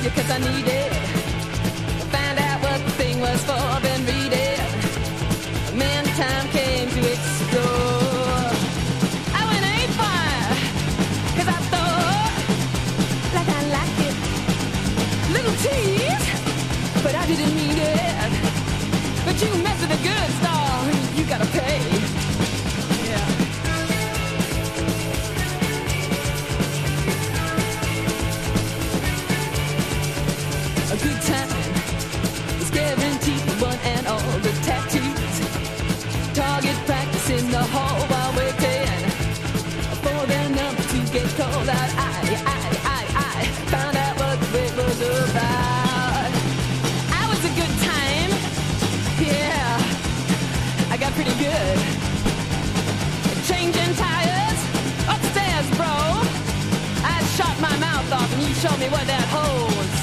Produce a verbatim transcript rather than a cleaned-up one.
you 'cause I need it. Find out what the thing was for, then read it. Man, time came to explore. I went eight fire, 'cause I thought like I liked it. Little tease, but I didn't mean it. But you mess with the good stuff, you gotta pay. Yeah. A good time is guaranteed for one and all. The tattoos, target practice in the hall while waiting for their number to get called out. I, I, I, I found out what it was about. I was a good time, yeah, I got pretty good. Changing tires, upstairs, bro. I shot my mouth off and you showed me what that hole was